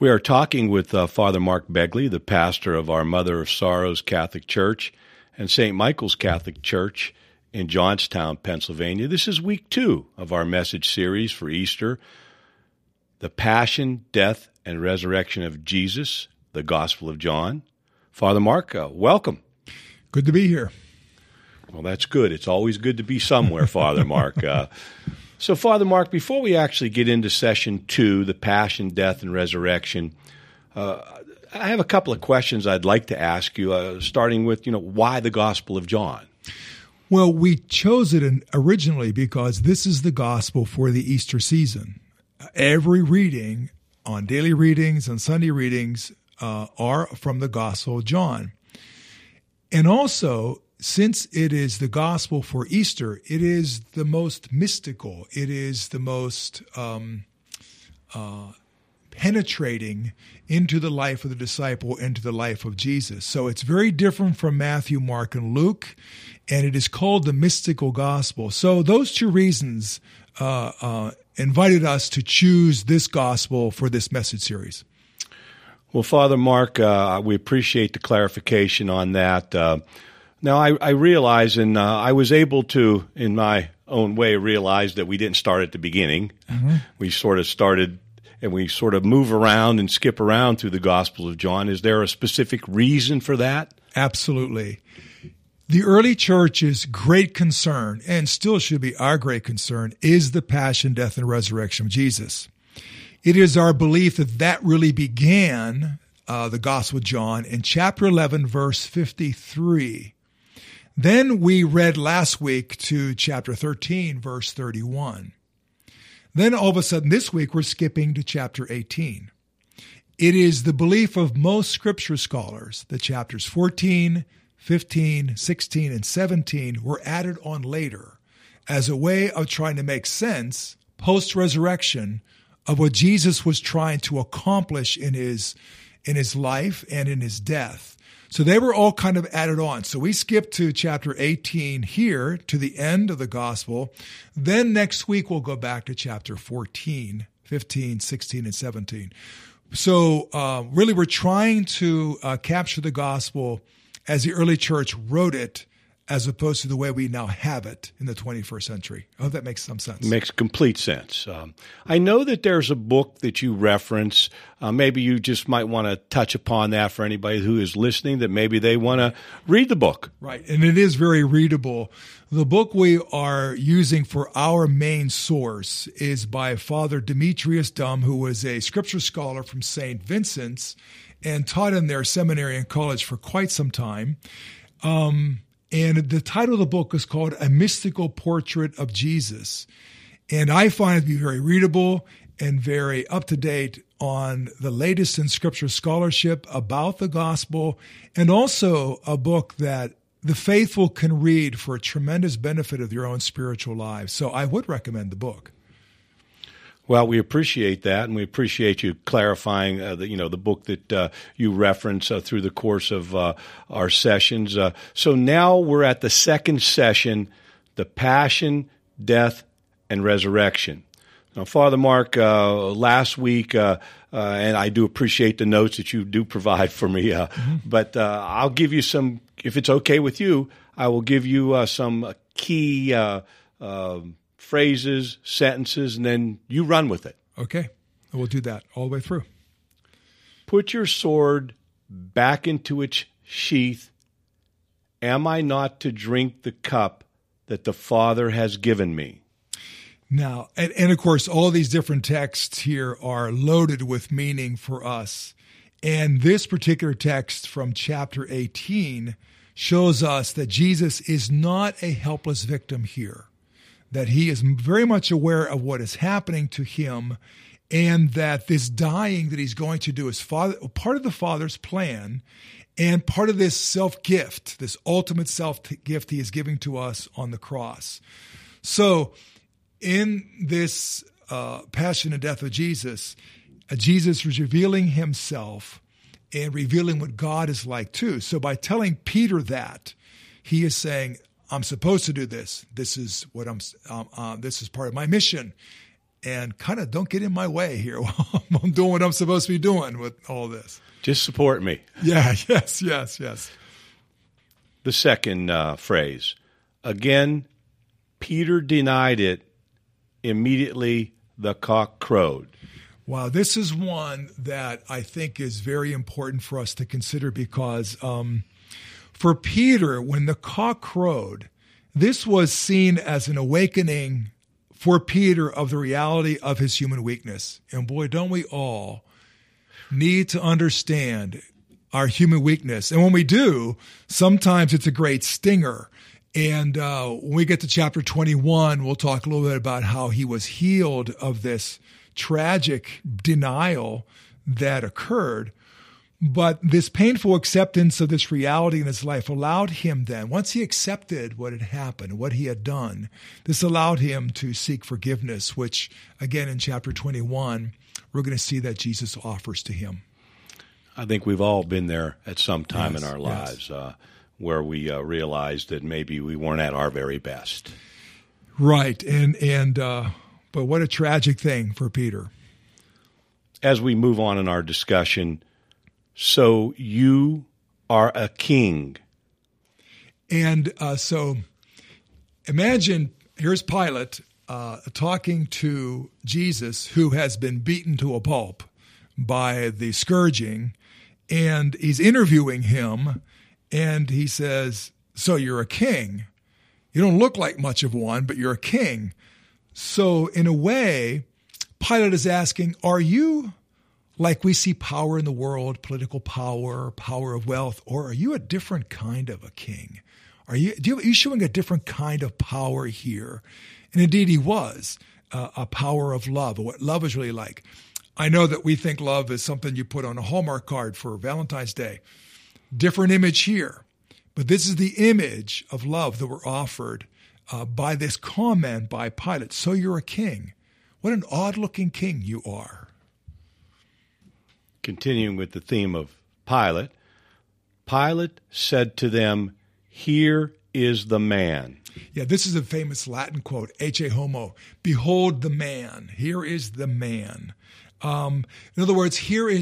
We are talking with Father Mark Begley, the pastor of our Mother of Sorrows Catholic Church and St. Michael's Catholic Church in Johnstown, Pennsylvania. This is week 2 of our message series for Easter, the Passion, Death, and Resurrection of Jesus, the Gospel of John. Father Mark, welcome. Good to be here. Well, that's good. It's always good to be somewhere, Father Mark. So, Father Mark, before we actually get into session 2, the Passion, Death, and Resurrection, I have a couple of questions I'd like to ask you, starting with, why the Gospel of John? Well, we chose it originally because this is the gospel for the Easter season. Every reading on daily readings and Sunday readings are from the Gospel of John. And also, since it is the gospel for Easter, it is the most mystical. It is the most penetrating into the life of the disciple, into the life of Jesus. So it's very different from Matthew, Mark, and Luke, and it is called the mystical gospel. So those two reasons invited us to choose this gospel for this message series. Well, Father Mark, we appreciate the clarification on that. Now, I realize, and I was able to, in my own way, realize that we didn't start at the beginning. Mm-hmm. We sort of started, and we sort of move around and skip around through the Gospel of John. Is there a specific reason for that? Absolutely. The early church's great concern, and still should be our great concern, is the passion, death, and resurrection of Jesus. It is our belief that that really began the Gospel of John in chapter 11, verse 53. Then we read last week to chapter 13, verse 31. Then all of a sudden this week we're skipping to chapter 18. It is the belief of most scripture scholars that chapters 14, 15, 16, and 17 were added on later as a way of trying to make sense post-resurrection of what Jesus was trying to accomplish in his life and in his death. So they were all kind of added on. So we skipped to chapter 18 here to the end of the gospel. Then next week we'll go back to chapter 14, 15, 16, and 17. So really we're trying to capture the gospel as the early church wrote it, as opposed to the way we now have it in the 21st century. I hope that makes some sense. Makes complete sense. I know that there's a book that you reference. Maybe you just might want to touch upon that for anybody who is listening, that maybe they want to read the book. Right, and it is very readable. The book we are using for our main source is by Father Demetrius Dumm, who was a scripture scholar from St. Vincent's and taught in their seminary and college for quite some time. And the title of the book is called A Mystical Portrait of Jesus. And I find it to be very readable and very up-to-date on the latest in scripture scholarship about the gospel, and also a book that the faithful can read for a tremendous benefit of their own spiritual lives. So I would recommend the book. Well, we appreciate that, and we appreciate you clarifying the book that you reference through the course of our sessions. So now we're at the second session, the Passion, Death, and Resurrection. Now, Father Mark, last week, and I do appreciate the notes that you do provide for me, but I'll give you some, if it's okay with you, I will give you some key phrases, sentences, and then you run with it. Okay. We'll do that all the way through. Put your sword back into its sheath. Am I not to drink the cup that the Father has given me? Now, and of course, all these different texts here are loaded with meaning for us. And this particular text from chapter 18 shows us that Jesus is not a helpless victim here, that he is very much aware of what is happening to him, and that this dying that he's going to do is part of the Father's plan and part of this self-gift, this ultimate self-gift he is giving to us on the cross. So in this passion and death of Jesus, Jesus is revealing himself and revealing what God is like too. So by telling Peter that, he is saying, I'm supposed to do this. This is what this is part of my mission. and kind of don't get in my way here while I'm doing what I'm supposed to be doing with all this. Just support me. Yeah, yes. The second phrase. Again, Peter denied it. Immediately the cock crowed. Wow, this is one that I think is very important for us to consider because for Peter, when the cock crowed, this was seen as an awakening for Peter of the reality of his human weakness. And boy, don't we all need to understand our human weakness. And when we do, sometimes it's a great stinger. And when we get to chapter 21, we'll talk a little bit about how he was healed of this tragic denial that occurred. But this painful acceptance of this reality in his life allowed him then, once he accepted what had happened, what he had done, this allowed him to seek forgiveness, which, again, in chapter 21, we're going to see that Jesus offers to him. I think we've all been there at some time in our lives where we realized that maybe we weren't at our very best. Right. But what a tragic thing for Peter. As we move on in our discussion, so you are a king. And so imagine, here's Pilate talking to Jesus, who has been beaten to a pulp by the scourging, and he's interviewing him, and he says, so you're a king. You don't look like much of one, but you're a king. So in a way, Pilate is asking, are you like we see power in the world, political power, power of wealth, or are you a different kind of a king? Are you showing a different kind of power here? And indeed he was, a power of love, what love is really like. I know that we think love is something you put on a Hallmark card for Valentine's Day. Different image here. But this is the image of love that we're offered by this comment by Pilate. So you're a king. What an odd-looking king you are. Continuing with the theme of Pilate, Pilate said to them, here is the man. Yeah, this is a famous Latin quote, Ecce homo, behold the man, here is the man. In other words,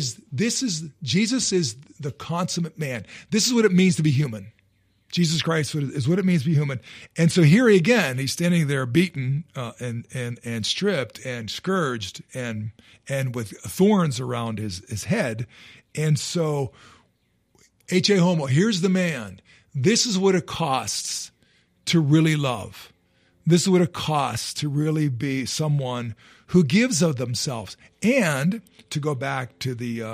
Jesus is the consummate man. This is what it means to be human. Jesus Christ is what it means to be human. And so here again, he's standing there beaten and stripped and scourged and with thorns around his head. And so, Ecce homo, here's the man. This is what it costs to really love. This is what it costs to really be someone who gives of themselves. And to go back to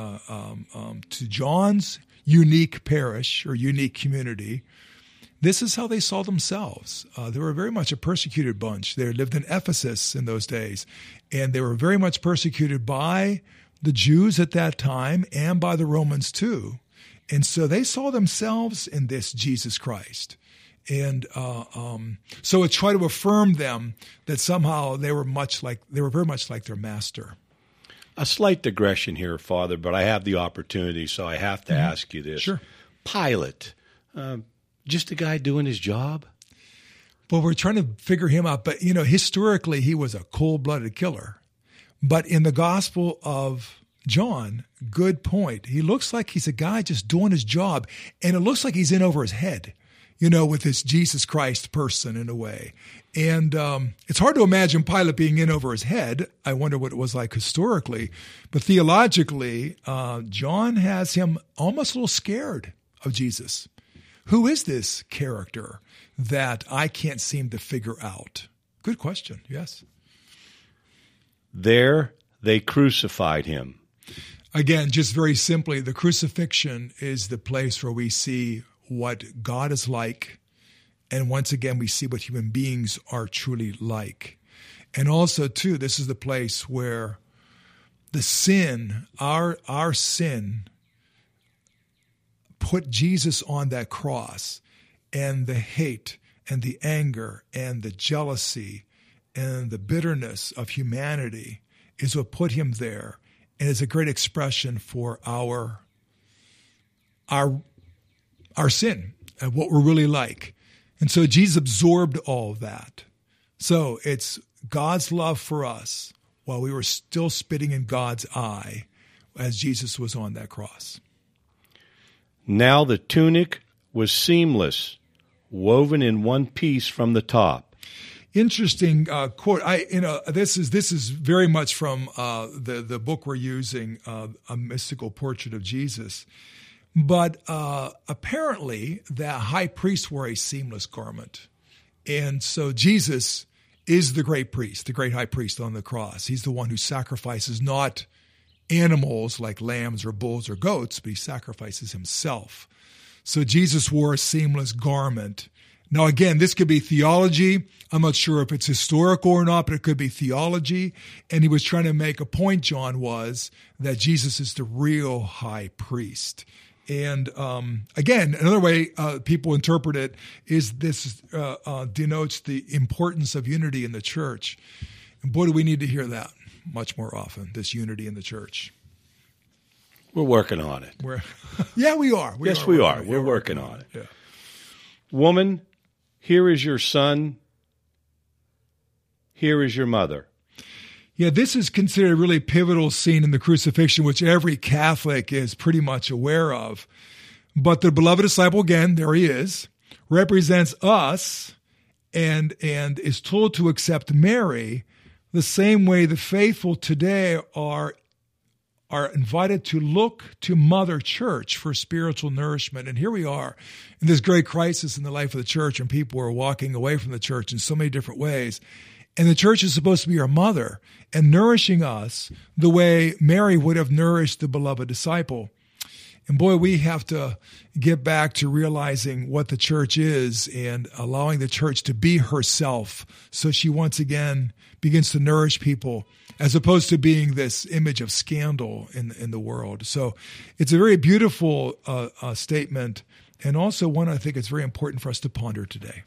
to John's unique parish or unique community, this is how they saw themselves. They were very much a persecuted bunch. They lived in Ephesus in those days, and they were very much persecuted by the Jews at that time and by the Romans too. And so they saw themselves in this Jesus Christ. And so it tried to affirm them that somehow they were very much like their master. A slight digression here, Father, but I have the opportunity, so I have to ask you this. Sure. Pilate, just a guy doing his job? Well, we're trying to figure him out. But, historically, he was a cold-blooded killer. But in the Gospel of John, good point. He looks like he's a guy just doing his job. And it looks like he's in over his head, with this Jesus Christ person in a way. And it's hard to imagine Pilate being in over his head. I wonder what it was like historically. But theologically, John has him almost a little scared of Jesus. Who is this character that I can't seem to figure out? Good question, yes. There they crucified him. Again, just very simply, the crucifixion is the place where we see what God is like. And once again, we see what human beings are truly like. And also, too, this is the place where the sin, our sin, put Jesus on that cross, and the hate and the anger and the jealousy and the bitterness of humanity is what put him there, and is a great expression for our sin and what we're really like. And so Jesus absorbed all of that. So it's God's love for us while we were still spitting in God's eye as Jesus was on that cross. Now the tunic was seamless, woven in one piece from the top. Interesting quote. This is very much from the book we're using, A Mystical Portrait of Jesus. But apparently, the high priest wore a seamless garment, and so Jesus is the great priest, the great high priest on the cross. He's the one who sacrifices not animals like lambs or bulls or goats, but he sacrifices himself. So Jesus wore a seamless garment. Now, again, this could be theology. I'm not sure if it's historical or not, but it could be theology. And he was trying to make a point, John, was that Jesus is the real high priest. And again, another way people interpret it is this denotes the importance of unity in the church. And boy, do we need to hear that much more often, this unity in the church. We're working on it. Yeah, we are. We are. We're working on it. Yeah. Woman, here is your son. Here is your mother. Yeah, this is considered a really pivotal scene in the crucifixion, which every Catholic is pretty much aware of. But the beloved disciple, again, there he is, represents us and is told to accept Mary the same way the faithful today are invited to look to Mother Church for spiritual nourishment. And here we are in this great crisis in the life of the church, and people are walking away from the church in so many different ways. And the church is supposed to be our mother and nourishing us the way Mary would have nourished the beloved disciple. And boy, we have to get back to realizing what the church is and allowing the church to be herself so she once again begins to nourish people as opposed to being this image of scandal in the world. So it's a very beautiful statement, and also one I think it's very important for us to ponder today.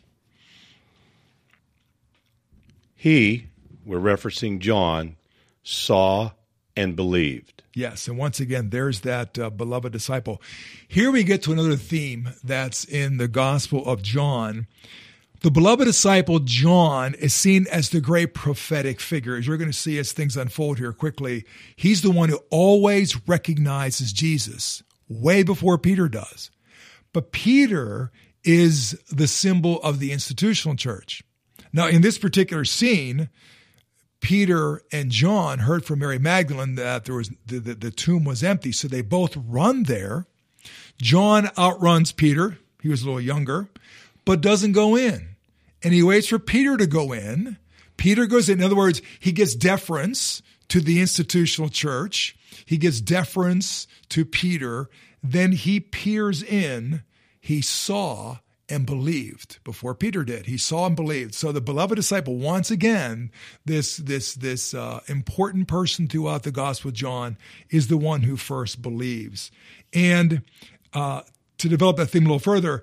He, we're referencing John, saw and believed. Yes, and once again, there's that beloved disciple. Here we get to another theme that's in the Gospel of John. The beloved disciple, John, is seen as the great prophetic figure. As you're going to see as things unfold here quickly, he's the one who always recognizes Jesus, way before Peter does. But Peter is the symbol of the institutional church. Now, in this particular scene, Peter and John heard from Mary Magdalene that there was the tomb was empty, so they both run there. John outruns Peter. He was a little younger, but doesn't go in. And he waits for Peter to go in. Peter goes in. In other words, he gives deference to the institutional church. He gives deference to Peter. Then he peers in. He saw and believed before Peter did. He saw and believed. So the beloved disciple, once again, this important person throughout the Gospel of John is the one who first believes. And to develop that theme a little further,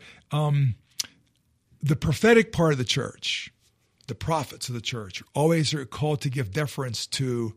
the prophetic part of the church, the prophets of the church, always are called to give deference to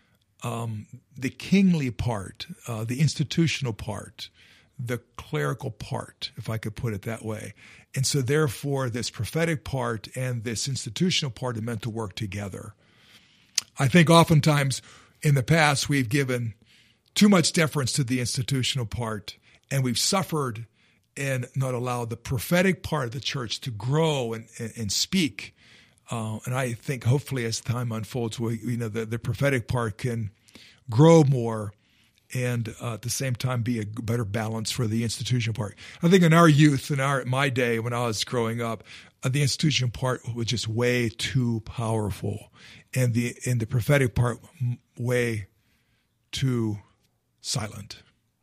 the kingly part, the institutional part, the clerical part, if I could put it that way. And so therefore, this prophetic part and this institutional part are meant to work together. I think oftentimes in the past, we've given too much deference to the institutional part, and we've suffered and not allowed the prophetic part of the church to grow and speak. And I think hopefully as time unfolds, the prophetic part can grow more and at the same time be a better balance for the institutional part. I think in our youth, my day when I was growing up, the institutional part was just way too powerful, and the prophetic part way too silent.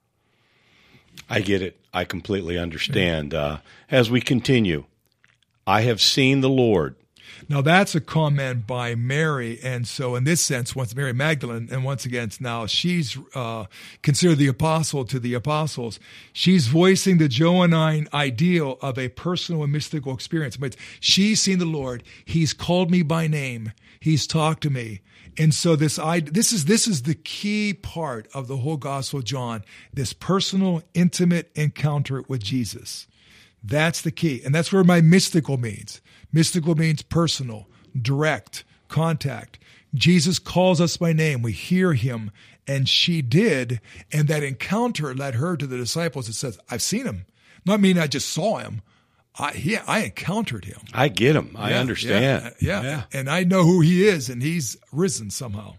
I get it. I completely understand. As we continue, I have seen the Lord. Now, that's a comment by Mary. And so in this sense, once Mary Magdalene, and once again, now she's considered the apostle to the apostles. She's voicing the Johannine ideal of a personal and mystical experience. But she's seen the Lord. He's called me by name. He's talked to me. And so this is the key part of the whole Gospel of John, this personal, intimate encounter with Jesus. That's the key. And that's where my mystical means. Mystical means personal, direct, contact. Jesus calls us by name. We hear him, and she did. And that encounter led her to the disciples. It says, I've seen him. Not mean I just saw him. I encountered him. I get him. I understand. Yeah. And I know who he is, and he's risen somehow.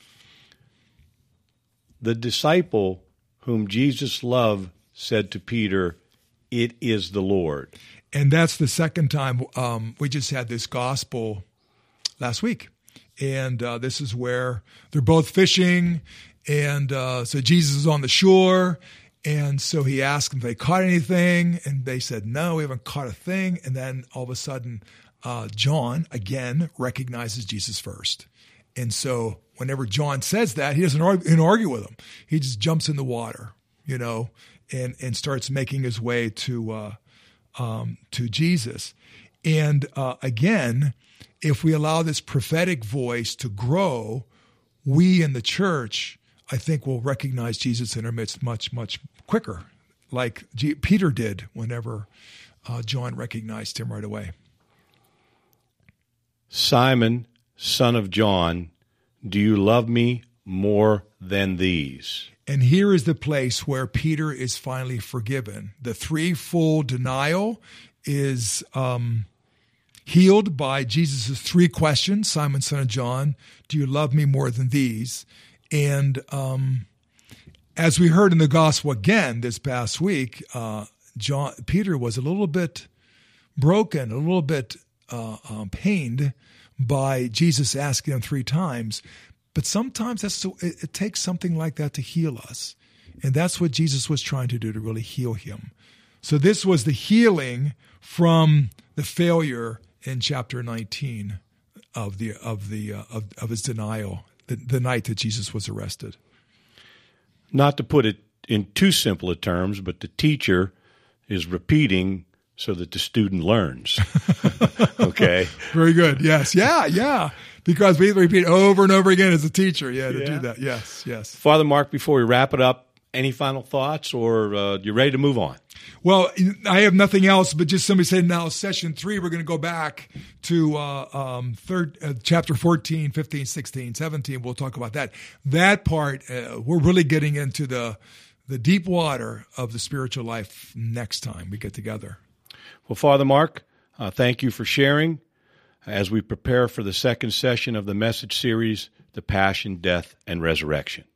The disciple whom Jesus loved said to Peter, "It is the Lord." And that's the second time. We just had this gospel last week. And this is where they're both fishing. And so Jesus is on the shore. And so he asked them if they caught anything. And they said, no, we haven't caught a thing. And then all of a sudden, John, again, recognizes Jesus first. And so whenever John says that, he doesn't argue with him. He just jumps in the water, and starts making his way to Jesus. And again, if we allow this prophetic voice to grow, we in the church, I think, will recognize Jesus in our midst much, much quicker, like Peter did whenever John recognized him right away. Simon, son of John, do you love me more than these? And here is the place where Peter is finally forgiven. The threefold denial is healed by Jesus' three questions. Simon, son of John, do you love me more than these? And as we heard in the gospel again this past week, Peter was a little bit broken, a little bit pained by Jesus asking him three times. But sometimes it takes something like that to heal us. And that's what Jesus was trying to do, to really heal him. So this was the healing from the failure in chapter 19 of his denial, the night that Jesus was arrested. Not to put it in too simple a terms, but the teacher is repeating so that the student learns. Okay. Very good. Yes. Yeah. Because we repeat over and over again as a teacher. Yeah, to do that. Yes. Father Mark, before we wrap it up, any final thoughts, or you ready to move on? Well, I have nothing else, but just somebody said now, session 3, we're going to go back to chapter 14, 15, 16, 17. We'll talk about that. That part, we're really getting into the deep water of the spiritual life next time we get together. Well, Father Mark, thank you for sharing as we prepare for the second session of the message series, The Passion, Death, and Resurrection.